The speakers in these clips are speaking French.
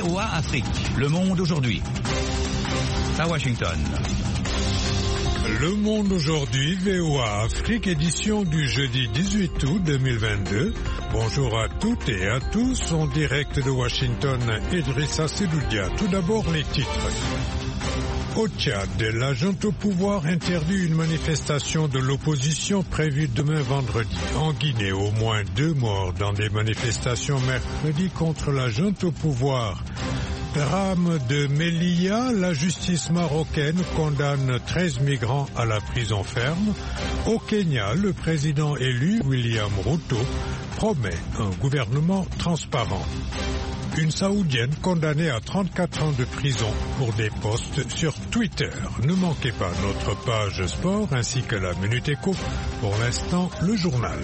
VOA Afrique. Le monde aujourd'hui. À Washington. Le monde aujourd'hui, VOA Afrique, édition du jeudi 18 août 2022. Bonjour à toutes et à tous, en direct de Washington, Idrissa Seloudia. Tout d'abord les titres. Au Tchad, la junte au pouvoir interdit une manifestation de l'opposition prévue demain vendredi. En Guinée, au moins 2 morts dans des manifestations mercredi contre la junte au pouvoir. Drame de Melilla, la justice marocaine condamne 13 migrants à la prison ferme. Au Kenya, le président élu, William Ruto, promet un gouvernement transparent. Une Saoudienne condamnée à 34 ans de prison pour des posts sur Twitter. Ne manquez pas notre page sport ainsi que la Minute Éco. Pour l'instant, le journal.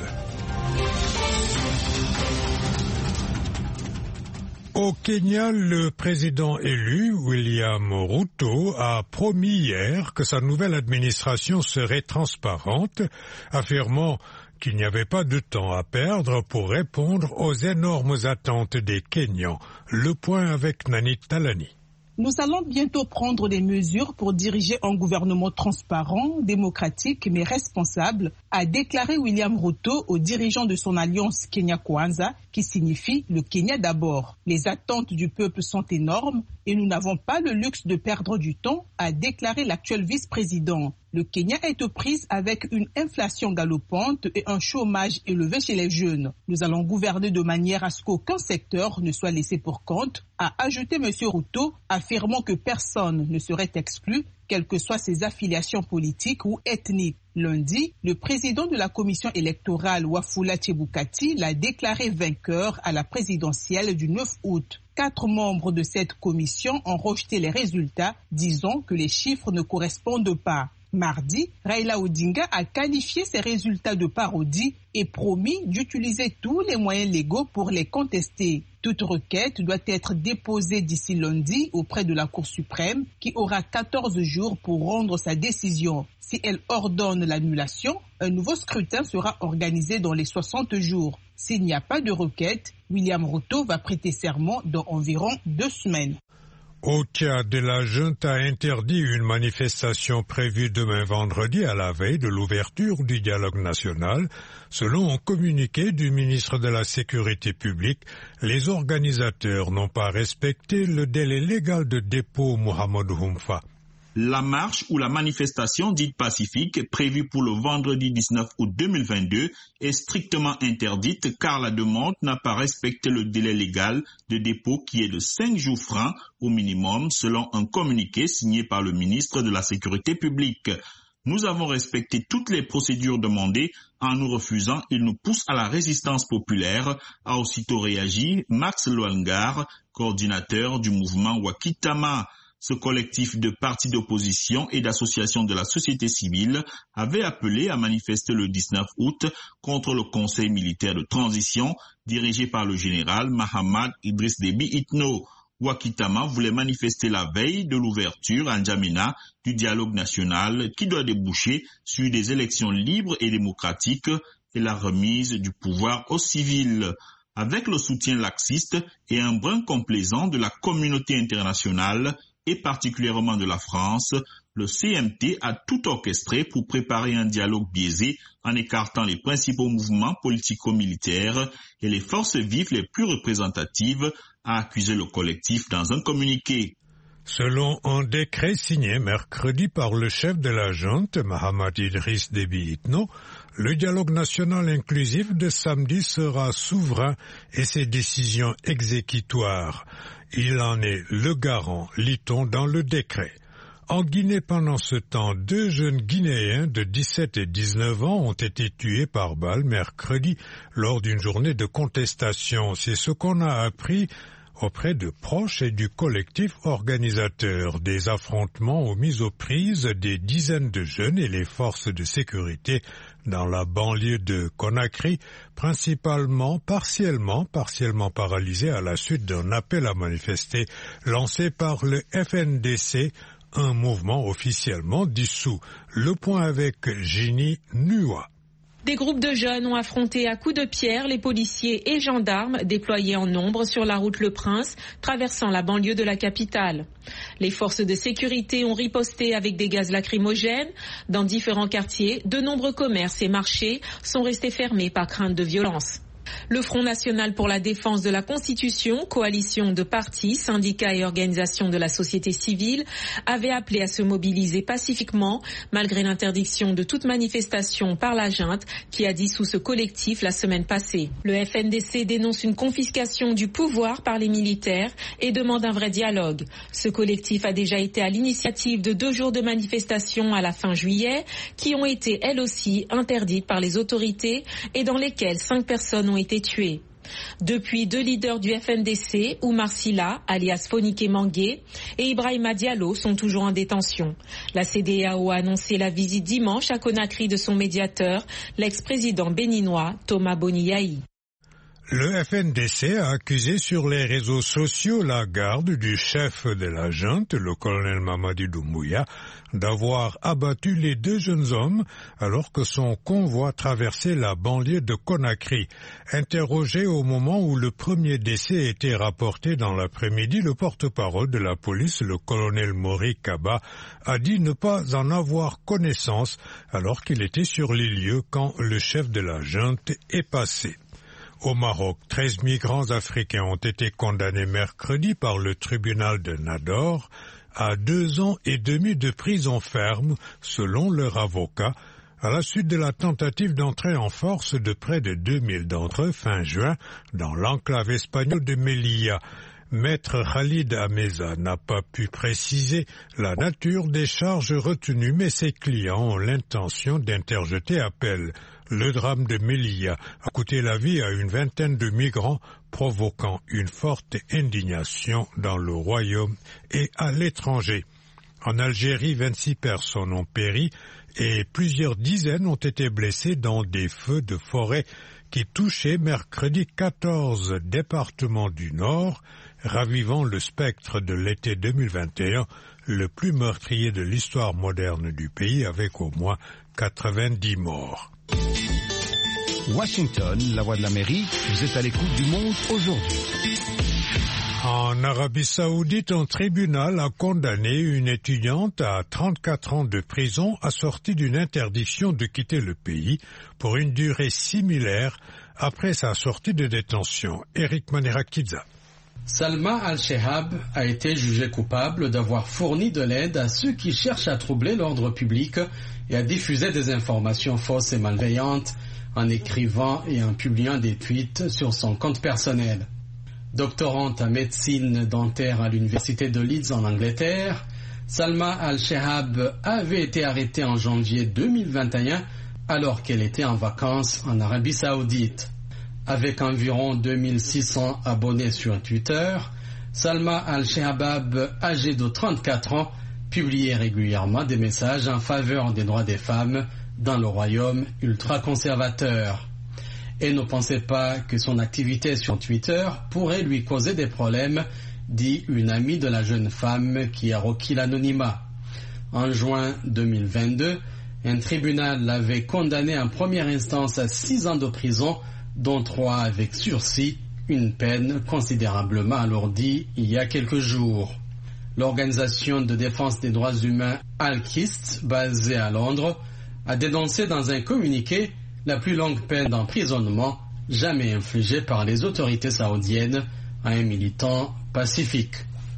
Au Kenya, le président élu, William Ruto, a promis hier que sa nouvelle administration serait transparente, affirmant qu'il n'y avait pas de temps à perdre pour répondre aux énormes attentes des Kenyans. Le point avec Nani Talani. Nous allons bientôt prendre des mesures pour diriger un gouvernement transparent, démocratique mais responsable, a déclaré William Ruto aux dirigeants de son alliance Kenya Kwanza, qui signifie le Kenya d'abord. Les attentes du peuple sont énormes et nous n'avons pas le luxe de perdre du temps, a déclaré l'actuel vice-président. Le Kenya est aux prises avec une inflation galopante et un chômage élevé chez les jeunes. Nous allons gouverner de manière à ce qu'aucun secteur ne soit laissé pour compte, a ajouté M. Ruto, affirmant que personne ne serait exclu, quelles que soient ses affiliations politiques ou ethniques. Lundi, le président de la commission électorale, Wafula Chebukati, l'a déclaré vainqueur à la présidentielle du 9 août. 4 membres de cette commission ont rejeté les résultats, disant que les chiffres ne correspondent pas. Mardi, Raila Odinga a qualifié ces résultats de parodie et promis d'utiliser tous les moyens légaux pour les contester. Toute requête doit être déposée d'ici lundi auprès de la Cour suprême qui aura 14 jours pour rendre sa décision. Si elle ordonne l'annulation, un nouveau scrutin sera organisé dans les 60 jours. S'il n'y a pas de requête, William Ruto va prêter serment dans environ 2 semaines. Au Tchad, la junte a interdit une manifestation prévue demain vendredi à la veille de l'ouverture du dialogue national. Selon un communiqué du ministre de la Sécurité publique, les organisateurs n'ont pas respecté le délai légal de dépôt Mohamed Humfa. La marche ou la manifestation dite pacifique prévue pour le vendredi 19 août 2022 est strictement interdite car la demande n'a pas respecté le délai légal de dépôt qui est de 5 jours francs au minimum selon un communiqué signé par le ministre de la Sécurité publique. Nous avons respecté toutes les procédures demandées. En nous refusant, ils nous poussent à la résistance populaire, a aussitôt réagi Max Loangar, coordinateur du mouvement Wakitama. Ce collectif de partis d'opposition et d'associations de la société civile avait appelé à manifester le 19 août contre le conseil militaire de transition dirigé par le général Mahamad Idriss Déby Itno. Wakitama voulait manifester la veille de l'ouverture en N'Djamena du dialogue national qui doit déboucher sur des élections libres et démocratiques et la remise du pouvoir aux civils. Avec le soutien laxiste et un brin complaisant de la communauté internationale, et particulièrement de la France, le CMT a tout orchestré pour préparer un dialogue biaisé en écartant les principaux mouvements politico-militaires et les forces vives les plus représentatives, a accusé le collectif dans un communiqué. Selon un décret signé mercredi par le chef de la junte, Mahamad Idriss Déby Itno, le dialogue national inclusif de samedi sera souverain et ses décisions exécutoires. Il en est le garant, lit-on dans le décret. En Guinée, pendant ce temps, 2 jeunes Guinéens de 17 et 19 ans ont été tués par balle mercredi lors d'une journée de contestation. C'est ce qu'on a appris auprès de proches et du collectif organisateur. Des affrontements ont mis aux prises des dizaines de jeunes et les forces de sécurité dans la banlieue de Conakry, partiellement paralysée à la suite d'un appel à manifester lancé par le FNDC, un mouvement officiellement dissous. Le point avec Ginny Nua. Des groupes de jeunes ont affronté à coups de pierre les policiers et gendarmes déployés en nombre sur la route Le Prince, traversant la banlieue de la capitale. Les forces de sécurité ont riposté avec des gaz lacrymogènes. Dans différents quartiers, de nombreux commerces et marchés sont restés fermés par crainte de violence. Le Front national pour la défense de la Constitution, coalition de partis, syndicats et organisations de la société civile, avait appelé à se mobiliser pacifiquement malgré l'interdiction de toute manifestation par la junte qui a dissous ce collectif la semaine passée. Le FNDC dénonce une confiscation du pouvoir par les militaires et demande un vrai dialogue. Ce collectif a déjà été à l'initiative de 2 jours de manifestations à la fin juillet qui ont été elles aussi interdites par les autorités et dans lesquelles 5 personnes ont été tués. Depuis, 2 leaders du FNDC, Oumar Silla, alias Fonike Mangué, et Ibrahima Diallo sont toujours en détention. La CEDEAO a annoncé la visite dimanche à Conakry de son médiateur, l'ex-président béninois Thomas Boniyahi. Le FNDC a accusé sur les réseaux sociaux la garde du chef de la junte, le colonel Mamadi Doumbouya, d'avoir abattu les 2 jeunes hommes alors que son convoi traversait la banlieue de Conakry. Interrogé au moment où le premier décès était rapporté dans l'après-midi, le porte-parole de la police, le colonel Mori Kaba, a dit ne pas en avoir connaissance alors qu'il était sur les lieux quand le chef de la junte est passé. Au Maroc, 13 migrants africains ont été condamnés mercredi par le tribunal de Nador à 2 ans et demi de prison ferme, selon leur avocat, à la suite de la tentative d'entrée en force de près de 2000 d'entre eux fin juin dans l'enclave espagnole de Melilla. Maître Khalid Ameza n'a pas pu préciser la nature des charges retenues, mais ses clients ont l'intention d'interjeter appel. Le drame de Melilla a coûté la vie à une vingtaine de migrants, provoquant une forte indignation dans le royaume et à l'étranger. En Algérie, 26 personnes ont péri et plusieurs dizaines ont été blessées dans des feux de forêt qui touchaient mercredi 14 départements du Nord, ravivant le spectre de l'été 2021, le plus meurtrier de l'histoire moderne du pays, avec au moins 90 morts. Washington, la voix de l'Amérique, vous êtes à l'écoute du Monde aujourd'hui. En Arabie Saoudite, un tribunal a condamné une étudiante à 34 ans de prison assortie d'une interdiction de quitter le pays pour une durée similaire après sa sortie de détention. Eric Manera-Kidza. Salma Al-Shehab a été jugée coupable d'avoir fourni de l'aide à ceux qui cherchent à troubler l'ordre public et à diffuser des informations fausses et malveillantes en écrivant et en publiant des tweets sur son compte personnel. Doctorante en médecine dentaire à l'université de Leeds en Angleterre, Salma Al-Shehab avait été arrêtée en janvier 2021 alors qu'elle était en vacances en Arabie Saoudite. Avec environ 2600 abonnés sur Twitter, Salma Al-Shehab, âgée de 34 ans, publiait régulièrement des messages en faveur des droits des femmes dans le royaume ultra-conservateur. Elle ne pensait pas que son activité sur Twitter pourrait lui causer des problèmes, dit une amie de la jeune femme qui a requis l'anonymat. En juin 2022, un tribunal l'avait condamnée en première instance à 6 ans de prison, dont 3 avec sursis, une peine considérablement alourdie il y a quelques jours. L'organisation de défense des droits humains Al-Qist, basée à Londres, a dénoncé dans un communiqué la plus longue peine d'emprisonnement jamais infligée par les autorités saoudiennes à un militant pacifique.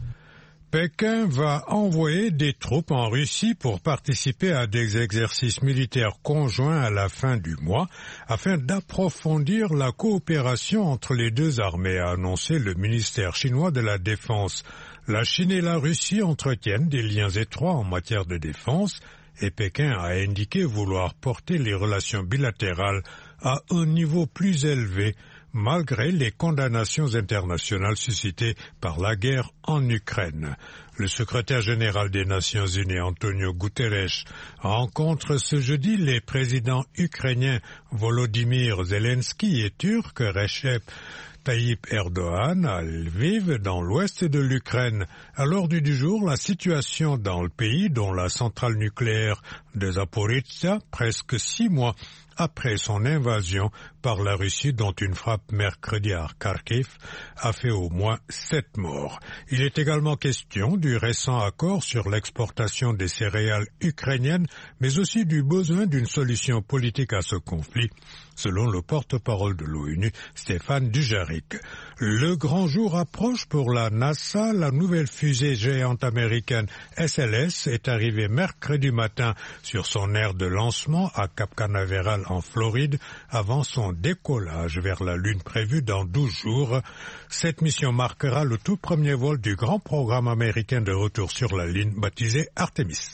Pékin va envoyer des troupes en Russie pour participer à des exercices militaires conjoints à la fin du mois afin d'approfondir la coopération entre les 2 armées, a annoncé le ministère chinois de la Défense. La Chine et la Russie entretiennent des liens étroits en matière de défense et Pékin a indiqué vouloir porter les relations bilatérales à un niveau plus élevé malgré les condamnations internationales suscitées par la guerre en Ukraine. Le secrétaire général des Nations Unies, Antonio Guterres, rencontre ce jeudi les présidents ukrainiens Volodymyr Zelensky et turc Recep Tayyip Erdogan à Lviv, dans l'ouest de l'Ukraine. À l'ordre du jour, la situation dans le pays, dont la centrale nucléaire de Zaporizhzhia, presque 6 mois après son invasion par la Russie, dont une frappe mercredi à Kharkiv a fait au moins 7 morts. Il est également question du récent accord sur l'exportation des céréales ukrainiennes, mais aussi du besoin d'une solution politique à ce conflit, selon le porte-parole de l'ONU, Stéphane Dujarric. Le grand jour approche pour la NASA. La nouvelle fusée géante américaine SLS est arrivée mercredi matin sur son aire de lancement à Cap Canaveral en Floride avant son décollage vers la Lune prévu dans 12 jours. Cette mission marquera le tout premier vol du grand programme américain de retour sur la Lune baptisé Artemis.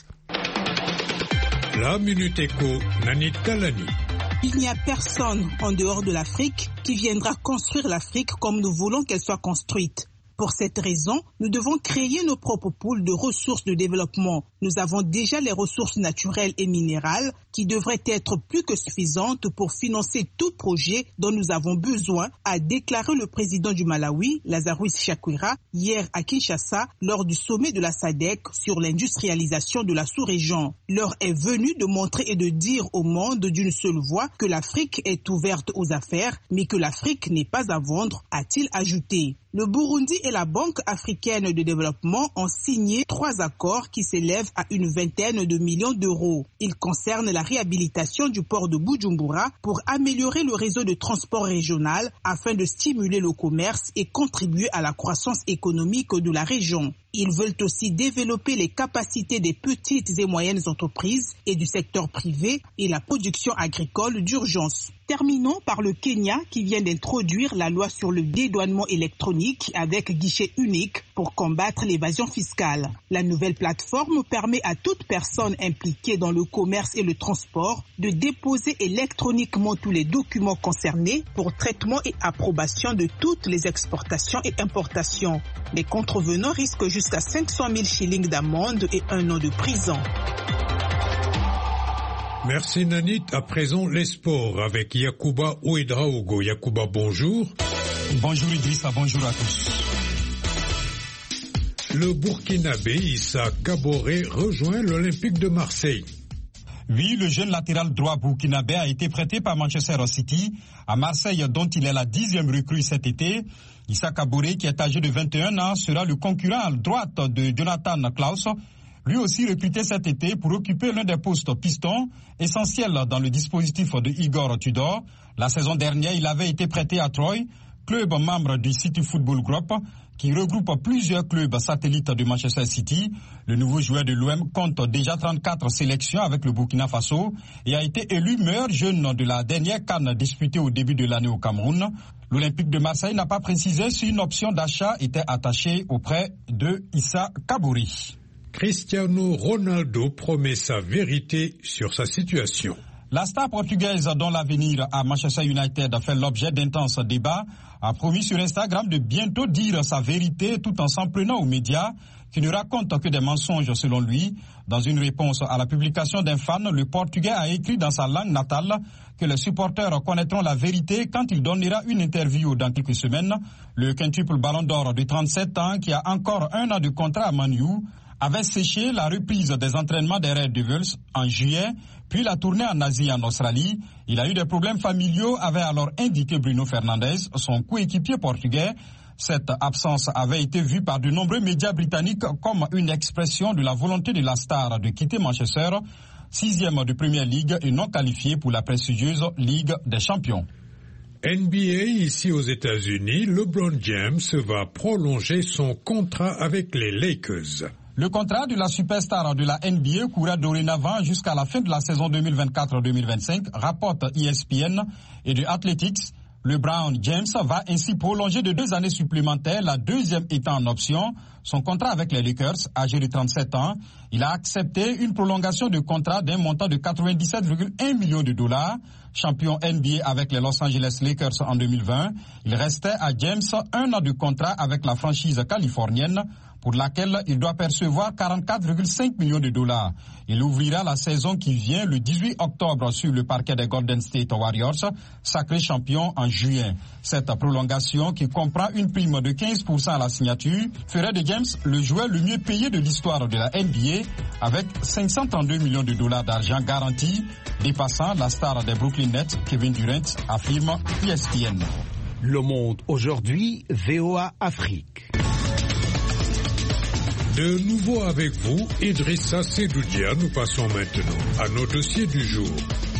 La Minute Éco, Nanit Talani. Il n'y a personne en dehors de l'Afrique qui viendra construire l'Afrique comme nous voulons qu'elle soit construite. Pour cette raison, nous devons créer nos propres pools de ressources de développement. Nous avons déjà les ressources naturelles et minérales qui devraient être plus que suffisantes pour financer tout projet dont nous avons besoin, a déclaré le président du Malawi, Lazarus Chakwera, hier à Kinshasa lors du sommet de la SADC sur l'industrialisation de la sous-région. L'heure est venue de montrer et de dire au monde d'une seule voix que l'Afrique est ouverte aux affaires, mais que l'Afrique n'est pas à vendre, a-t-il ajouté. Le Burundi et la Banque africaine de développement ont signé 3 accords qui s'élèvent à une vingtaine de millions d'euros. Ils concernent la réhabilitation du port de Bujumbura pour améliorer le réseau de transport régional afin de stimuler le commerce et contribuer à la croissance économique de la région. Ils veulent aussi développer les capacités des petites et moyennes entreprises et du secteur privé et la production agricole d'urgence. Terminons par le Kenya qui vient d'introduire la loi sur le dédouanement électronique avec guichet unique pour combattre l'évasion fiscale. La nouvelle plateforme permet à toute personne impliquée dans le commerce et le transport de déposer électroniquement tous les documents concernés pour traitement et approbation de toutes les exportations et importations. Les contrevenants risquent jusqu'à 500 000 shillings d'amende et 1 an de prison. Merci Nanit. À présent, les sports avec Yacouba Ouedraogo. Yacouba, bonjour. Bonjour Idrissa, bonjour à tous. Le Burkinabé Issa Kaboré rejoint l'Olympique de Marseille. Oui, le jeune latéral droit burkinabé a été prêté par Manchester City à Marseille, dont il est la 10e recrue cet été. Issa Kaboré, qui est âgé de 21 ans, sera le concurrent à droite de Jonathan Klaus, lui aussi recruté cet été pour occuper l'un des postes pistons essentiels dans le dispositif de Igor Tudor. La saison dernière, il avait été prêté à Troyes, club membre du City Football Group, qui regroupe plusieurs clubs satellites de Manchester City. Le nouveau joueur de l'OM compte déjà 34 sélections avec le Burkina Faso et a été élu meilleur jeune de la dernière CAN disputée au début de l'année au Cameroun. L'Olympique de Marseille n'a pas précisé si une option d'achat était attachée auprès de Issa Kaboré. Cristiano Ronaldo promet sa vérité sur sa situation. La star portugaise dont l'avenir à Manchester United a fait l'objet d'intenses débats a promis sur Instagram de bientôt dire sa vérité tout en s'en prenant aux médias qui ne racontent que des mensonges selon lui. Dans une réponse à la publication d'un fan, le Portugais a écrit dans sa langue natale que les supporters connaîtront la vérité quand il donnera une interview dans quelques semaines. Le quintuple Ballon d'Or de 37 ans qui a encore 1 an de contrat à Man U avait séché la reprise des entraînements des Red Devils en juillet, puis la tournée en Asie et en Australie. Il a eu des problèmes familiaux, avait alors indiqué Bruno Fernandes, son coéquipier portugais. Cette absence avait été vue par de nombreux médias britanniques comme une expression de la volonté de la star de quitter Manchester, 6e de Premier League et non qualifié pour la prestigieuse Ligue des Champions. NBA, ici aux États-Unis, LeBron James va prolonger son contrat avec les Lakers. Le contrat de la superstar de la NBA courra dorénavant jusqu'à la fin de la saison 2024-2025, rapporte ESPN et de Athletics. LeBron James va ainsi prolonger de 2 années supplémentaires, la 2e étant en option. Son contrat avec les Lakers, âgé de 37 ans, il a accepté une prolongation de contrat d'un montant de 97,1 millions de dollars. Champion NBA avec les Los Angeles Lakers en 2020, il restait à James 1 an de contrat avec la franchise californienne. pour laquelle il doit percevoir 44,5 millions de dollars. Il ouvrira la saison qui vient le 18 octobre sur le parquet des Golden State Warriors, sacré champion en juin. Cette prolongation, qui comprend une prime de 15% à la signature, ferait de James le joueur le mieux payé de l'histoire de la NBA, avec 532 millions de dollars d'argent garanti, dépassant la star des Brooklyn Nets, Kevin Durant, affirme ESPN. Le Monde aujourd'hui, VOA Afrique. De nouveau avec vous, Idrissa Sedoudia. Nous passons maintenant à nos dossiers du jour.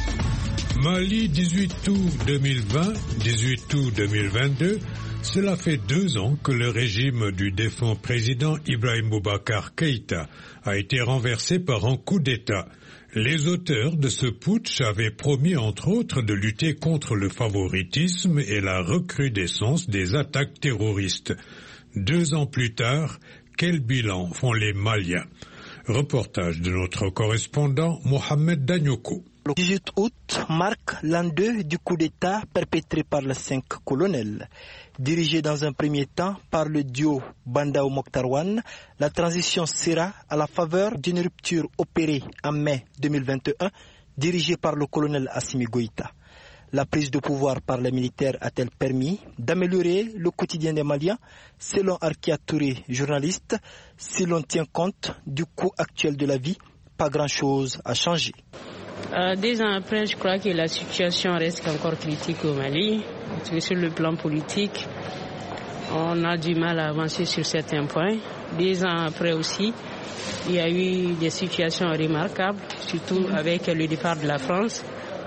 Mali, 18 août 2020, 18 août 2022, cela fait 2 ans que le régime du défunt président Ibrahim Boubacar Keïta a été renversé par un coup d'État. Les auteurs de ce putsch avaient promis entre autres de lutter contre le favoritisme et la recrudescence des attaques terroristes. 2 ans plus tard, quel bilan font les Maliens? Reportage de notre correspondant Mohamed Danyoko. Le 18 août marque l'an 2 du coup d'État perpétré par les 5 colonels. Dirigé dans un premier temps par le duo Bandao Mokhtarwan, la transition sera à la faveur d'une rupture opérée en mai 2021, dirigée par le colonel Assimi Goïta. La prise de pouvoir par les militaires a-t-elle permis d'améliorer le quotidien des Maliens? Selon Arkia Touré, journaliste, si l'on tient compte du coût actuel de la vie, pas grand-chose a changé. 2 ans après, je crois que la situation reste encore critique au Mali. Sur le plan politique, on a du mal à avancer sur certains points. 2 ans après aussi, il y a eu des situations remarquables, surtout avec le départ de la France.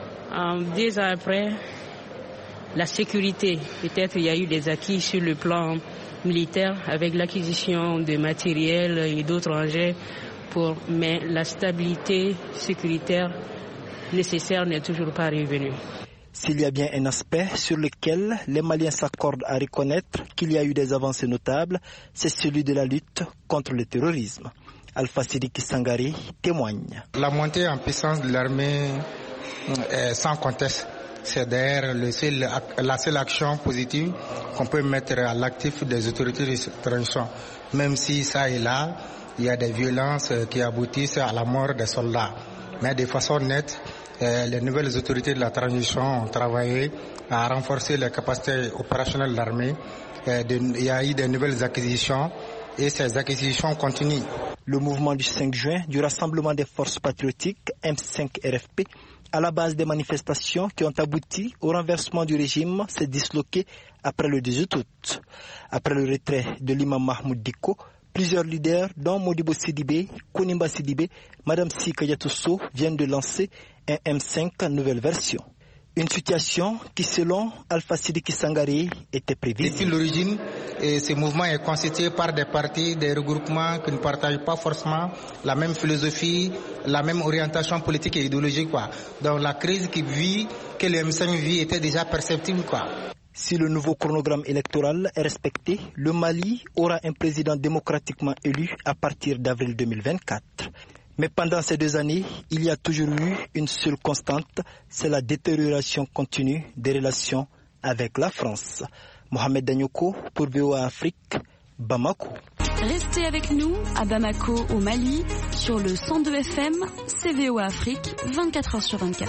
2 ans après, la sécurité, peut-être il y a eu des acquis sur le plan militaire avec l'acquisition de matériel et d'autres engins, mais la stabilité sécuritaire nécessaire n'est toujours pas revenue. S'il y a bien un aspect sur lequel les Maliens s'accordent à reconnaître qu'il y a eu des avancées notables, c'est celui de la lutte contre le terrorisme. Alpha Sidiki Sangare témoigne. La montée en puissance de l'armée est sans conteste. C'est d'ailleurs la seule action positive qu'on peut mettre à l'actif des autorités de cette transition. Même si ça et là, il y a des violences qui aboutissent à la mort des soldats. Mais de façon nette, les nouvelles autorités de la transition ont travaillé à renforcer les capacités opérationnelles de l'armée. Il y a eu de nouvelles acquisitions et ces acquisitions continuent. Le mouvement du 5 juin du Rassemblement des forces patriotiques M5-RFP, à la base des manifestations qui ont abouti au renversement du régime, s'est disloqué après le 18 août. Après le retrait de l'imam Mahmoud Dicko, plusieurs leaders, dont Modibo Sidibé, Konimba Sidibé, Madame Sika Yatousso, viennent de lancer un M5 nouvelle version. Une situation qui, selon Alpha Sidiki Sangare, était prévisible. Depuis l'origine, ce mouvement est constitué par des partis, des regroupements qui ne partagent pas forcément la même philosophie, la même orientation politique et idéologique. Donc la crise que le M5 vit était déjà perceptible. Si le nouveau chronogramme électoral est respecté, le Mali aura un président démocratiquement élu à partir d'avril 2024. Mais pendant ces 2 années, il y a toujours eu une seule constante, c'est la détérioration continue des relations avec la France. Mohamed Danyoko pour VOA Afrique, Bamako. Restez avec nous à Bamako au Mali sur le 102 FM, c'est VOA Afrique, 24h/24.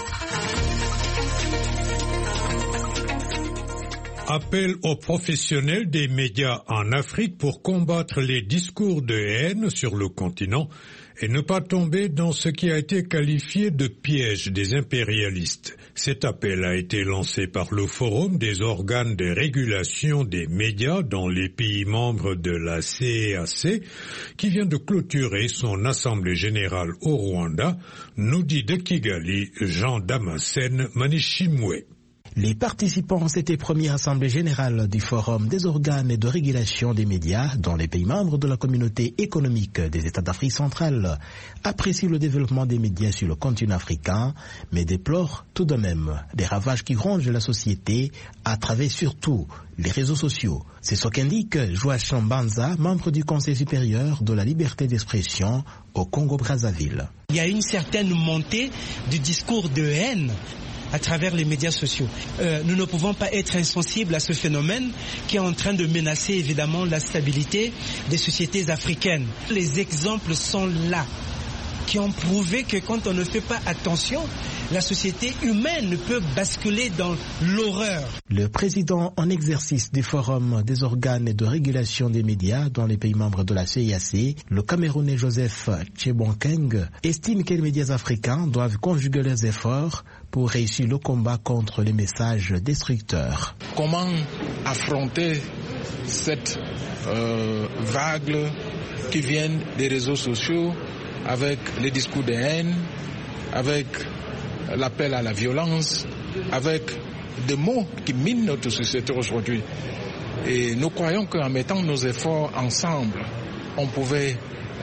Appel aux professionnels des médias en Afrique pour combattre les discours de haine sur le continent et ne pas tomber dans ce qui a été qualifié de piège des impérialistes. Cet appel a été lancé par le Forum des organes de régulation des médias dans les pays membres de la CEAC qui vient de clôturer son assemblée générale au Rwanda, nous dit de Kigali Jean Damascène Manishimwe. Les participants à cette première assemblée générale du Forum des organes de régulation des médias dans les pays membres de la communauté économique des États d'Afrique centrale apprécient le développement des médias sur le continent africain, mais déplorent tout de même des ravages qui rongent la société à travers surtout les réseaux sociaux. C'est ce qu'indique Joachim Banza, membre du Conseil supérieur de la liberté d'expression au Congo-Brazzaville. Il y a une certaine montée du discours de haine à travers les médias sociaux. Nous ne pouvons pas être insensibles à ce phénomène qui est en train de menacer évidemment la stabilité des sociétés africaines. Les exemples sont là, qui ont prouvé que quand on ne fait pas attention, la société humaine peut basculer dans l'horreur. Le président en exercice du Forum des organes de régulation des médias dans les pays membres de la CIAC, le Camerounais Joseph Tchebonkeng, estime que les médias africains doivent conjuguer leurs efforts pour réussir le combat contre les messages destructeurs. Comment affronter cette vague qui vient des réseaux sociaux avec les discours de haine, avec l'appel à la violence, avec des mots qui minent notre société aujourd'hui. Et nous croyons qu'en mettant nos efforts ensemble, on pouvait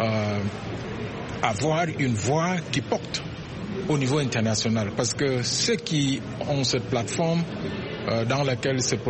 avoir une voix qui porte au niveau international. Parce que ceux qui ont cette plateforme dans laquelle se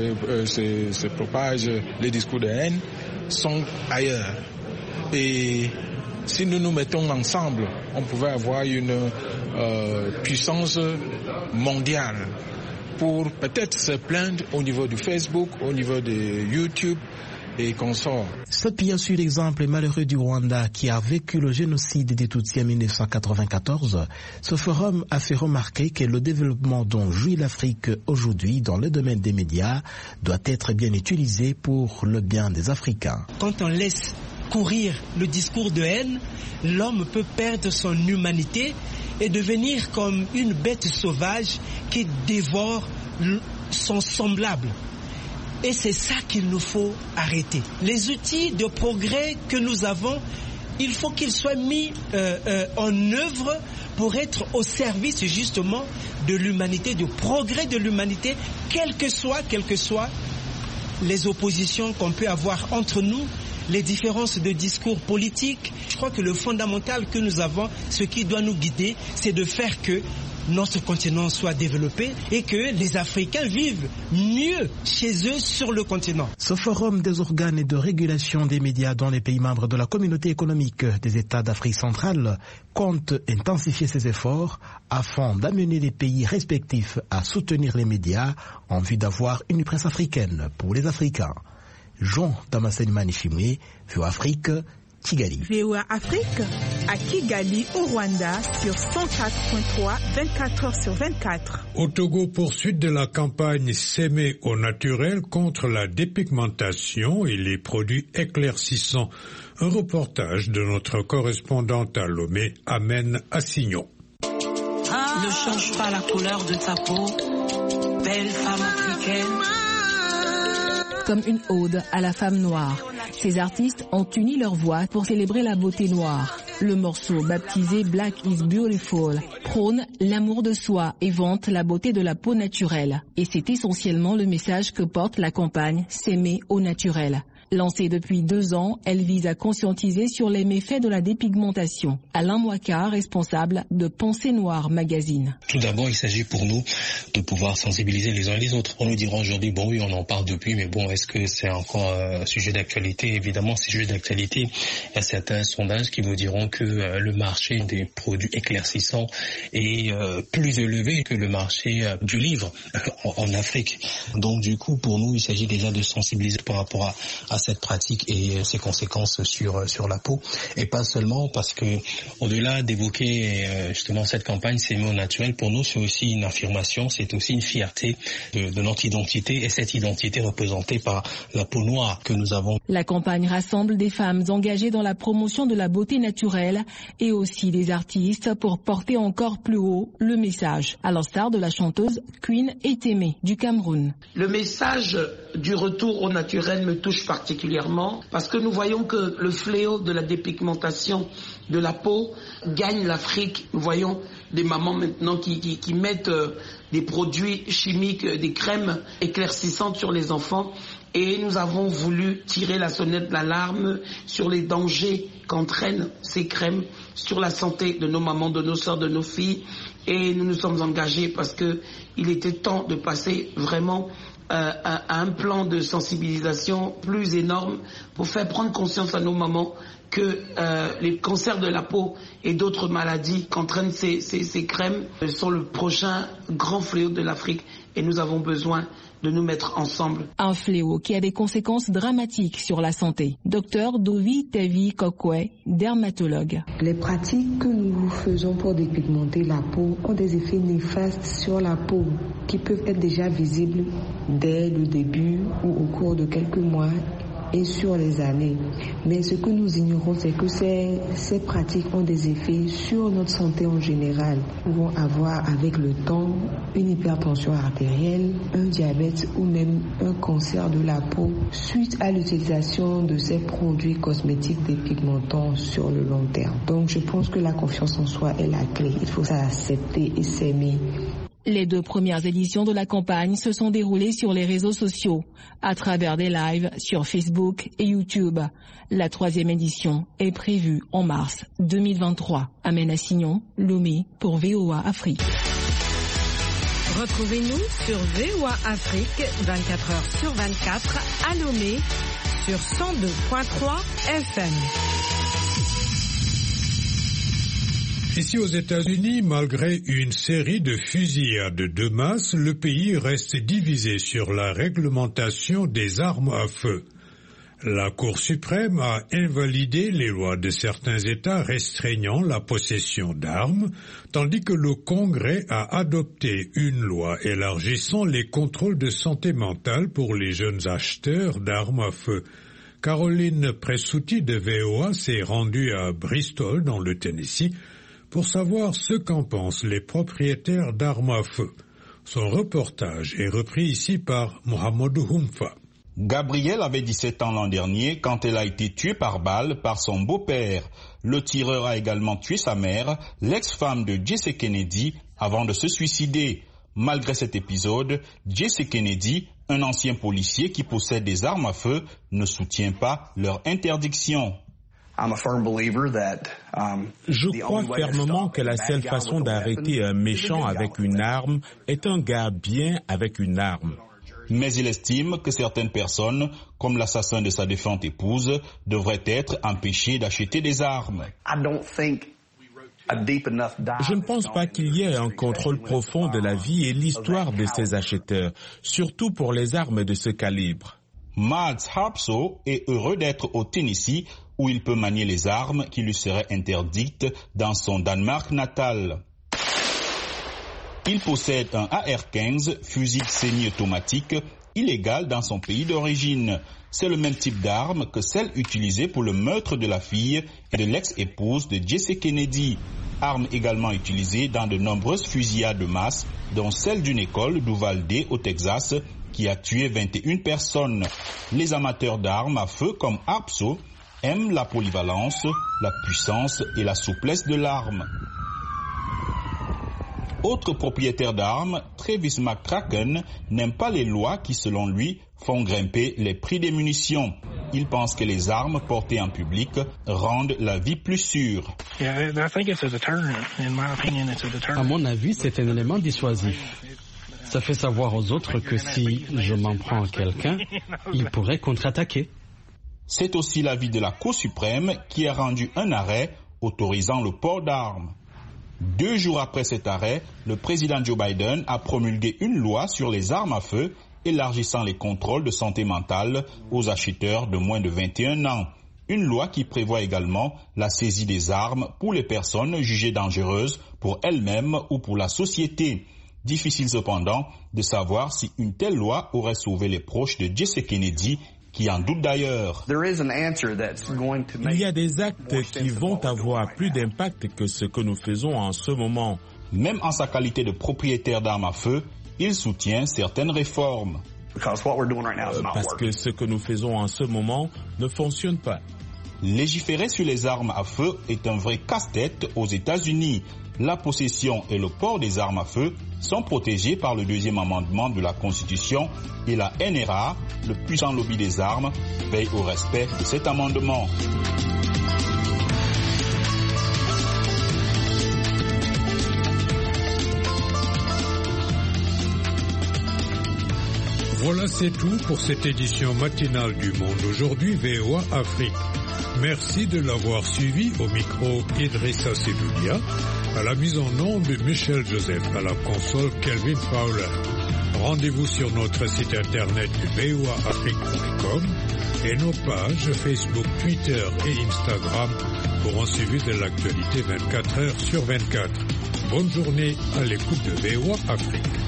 propagent les discours de haine sont ailleurs. Et si nous nous mettons ensemble, on pouvait avoir une puissance mondiale pour peut-être se plaindre au niveau du Facebook, au niveau de YouTube et consorts. S'appuyant sur l'exemple malheureux du Rwanda qui a vécu le génocide des Tutsis en 1994, ce forum a fait remarquer que le développement dont jouit l'Afrique aujourd'hui dans le domaine des médias doit être bien utilisé pour le bien des Africains. Quand on laisse courir le discours de haine, l'homme peut perdre son humanité et devenir comme une bête sauvage qui dévore son semblable. Et c'est ça qu'il nous faut arrêter. Les outils de progrès que nous avons, il faut qu'ils soient mis en œuvre pour être au service justement de l'humanité, du progrès de l'humanité, quelles que soient les oppositions qu'on peut avoir entre nous, les différences de discours politiques. Je crois que le fondamental que nous avons, ce qui doit nous guider, c'est de faire que notre continent soit développé et que les Africains vivent mieux chez eux sur le continent. Ce forum des organes de régulation des médias dans les pays membres de la communauté économique des États d'Afrique centrale compte intensifier ses efforts afin d'amener les pays respectifs à soutenir les médias en vue d'avoir une presse africaine pour les Africains. Jean Damascene Manishimwe, VOA Afrique, Kigali. VOA Afrique, à Kigali, au Rwanda, sur 104.3, 24 heures sur 24. Au Togo, poursuite de la campagne S'aimer au naturel contre la dépigmentation et les produits éclaircissants. Un reportage de notre correspondante à Lomé, Amen Assignon. Ne change pas la couleur de ta peau, belle femme africaine. Comme une ode à la femme noire. Ces artistes ont uni leur voix pour célébrer la beauté noire. Le morceau, baptisé Black is Beautiful, prône l'amour de soi et vante la beauté de la peau naturelle. Et c'est essentiellement le message que porte la campagne S'aimer au naturel. Lancée depuis 2 ans, elle vise à conscientiser sur les méfaits de la dépigmentation. Alain Mouaka, responsable de Pensée Noire Magazine. Tout d'abord, il s'agit pour nous de pouvoir sensibiliser les uns les autres. On nous dira aujourd'hui, bon oui, on en parle depuis, mais bon, est-ce que c'est encore un sujet d'actualité? Évidemment, c'est sujet d'actualité. Il y a certains sondages qui vous diront que le marché des produits éclaircissants est plus élevé que le marché du livre en Afrique. Donc du coup, pour nous, il s'agit déjà de sensibiliser par rapport à cette pratique et ses conséquences sur la peau, et pas seulement parce que au-delà d'évoquer justement cette campagne S'aimer au naturel, pour nous c'est aussi une affirmation, c'est aussi une fierté de notre identité, et cette identité représentée par la peau noire que nous avons. La campagne rassemble des femmes engagées dans la promotion de la beauté naturelle et aussi des artistes pour porter encore plus haut le message, à l'instar de la chanteuse Queen Etemé du Cameroun. Le message du retour au naturel me touche particulièrement parce que nous voyons que le fléau de la dépigmentation de la peau gagne l'Afrique. Nous voyons des mamans maintenant qui mettent des produits chimiques, des crèmes éclaircissantes sur les enfants, et nous avons voulu tirer la sonnette d'alarme sur les dangers qu'entraînent ces crèmes sur la santé de nos mamans, de nos sœurs, de nos filles, et nous nous sommes engagés parce que il était temps de passer vraiment un plan de sensibilisation plus énorme pour faire prendre conscience à nos mamans que les cancers de la peau et d'autres maladies qu'entraînent ces crèmes sont le prochain grand fléau de l'Afrique et nous avons besoin de nous mettre ensemble. Un fléau qui a des conséquences dramatiques sur la santé. Docteur Dovi Tevi Kokwe, dermatologue. Les pratiques que nous faisons pour dépigmenter la peau ont des effets néfastes sur la peau qui peuvent être déjà visibles dès le début ou au cours de quelques mois et sur les années. Mais ce que nous ignorons, c'est que ces pratiques ont des effets sur notre santé en général. Nous pouvons avoir avec le temps une hypertension artérielle, un diabète ou même un cancer de la peau suite à l'utilisation de ces produits cosmétiques dépigmentants sur le long terme. Donc je pense que la confiance en soi est la clé. Il faut s'accepter et s'aimer. Les 2 premières éditions de la campagne se sont déroulées sur les réseaux sociaux, à travers des lives sur Facebook et YouTube. La 3e édition est prévue en mars 2023. Amena Signon, Lomé pour VOA Afrique. Retrouvez-nous sur VOA Afrique 24h/24 à Lomé sur 102.3 FM. Ici aux États-Unis, malgré une série de fusillades de masse, le pays reste divisé sur la réglementation des armes à feu. La Cour suprême a invalidé les lois de certains États restreignant la possession d'armes, tandis que le Congrès a adopté une loi élargissant les contrôles de santé mentale pour les jeunes acheteurs d'armes à feu. Caroline Pressouti de VOA s'est rendue à Bristol, dans le Tennessee, pour savoir ce qu'en pensent les propriétaires d'armes à feu. Son reportage est repris ici par Mohamedou Humfa. Gabrielle avait 17 ans l'an dernier quand elle a été tuée par balle par son beau-père. Le tireur a également tué sa mère, l'ex-femme de Jesse Kennedy, avant de se suicider. Malgré cet épisode, Jesse Kennedy, un ancien policier qui possède des armes à feu, ne soutient pas leur interdiction. Je crois fermement que la seule façon d'arrêter un méchant avec une arme est un gars bien avec une arme. Mais il estime que certaines personnes, comme l'assassin de sa défunte épouse, devraient être empêchées d'acheter des armes. Je ne pense pas qu'il y ait un contrôle profond de la vie et l'histoire de ces acheteurs, surtout pour les armes de ce calibre. Mads Harpso est heureux d'être au Tennessee, où il peut manier les armes qui lui seraient interdites dans son Danemark natal. Il possède un AR-15, fusil semi-automatique, illégal dans son pays d'origine. C'est le même type d'arme que celle utilisée pour le meurtre de la fille et de l'ex-épouse de Jesse Kennedy. Arme également utilisée dans de nombreuses fusillades de masse, dont celle d'une école d'Uvalde au Texas, qui a tué 21 personnes. Les amateurs d'armes à feu comme Harpso aiment la polyvalence, la puissance et la souplesse de l'arme. Autre propriétaire d'armes, Travis McCracken, n'aime pas les lois qui, selon lui, font grimper les prix des munitions. Il pense que les armes portées en public rendent la vie plus sûre. À mon avis, c'est un élément dissuasif. Ça fait savoir aux autres que si je m'en prends à quelqu'un, il pourrait contre-attaquer. C'est aussi l'avis de la Cour suprême qui a rendu un arrêt autorisant le port d'armes. 2 jours après cet arrêt, le président Joe Biden a promulgué une loi sur les armes à feu élargissant les contrôles de santé mentale aux acheteurs de moins de 21 ans. Une loi qui prévoit également la saisie des armes pour les personnes jugées dangereuses pour elles-mêmes ou pour la société. Difficile cependant de savoir si une telle loi aurait sauvé les proches de Jesse Kennedy, qui en doutent d'ailleurs. Il y a des actes qui vont avoir plus d'impact que ce que nous faisons en ce moment. Même en sa qualité de propriétaire d'armes à feu, il soutient certaines réformes. Parce que ce que nous faisons en ce moment ne fonctionne pas. Légiférer sur les armes à feu est un vrai casse-tête aux États-Unis. La possession et le port des armes à feu sont protégés par le 2e amendement de la Constitution et la NRA, le puissant lobby des armes, veille au respect de cet amendement. Voilà, c'est tout pour cette édition matinale du Monde aujourd'hui, VOA Afrique. Merci de l'avoir suivi. Au micro, Idrissa Seloulia, à la mise en onde de Michel Joseph, à la console Kelvin Fowler. Rendez-vous sur notre site internet voaafrique.com et nos pages Facebook, Twitter et Instagram pour un suivi de l'actualité 24 heures sur 24. Bonne journée à l'écoute de VOA Afrique.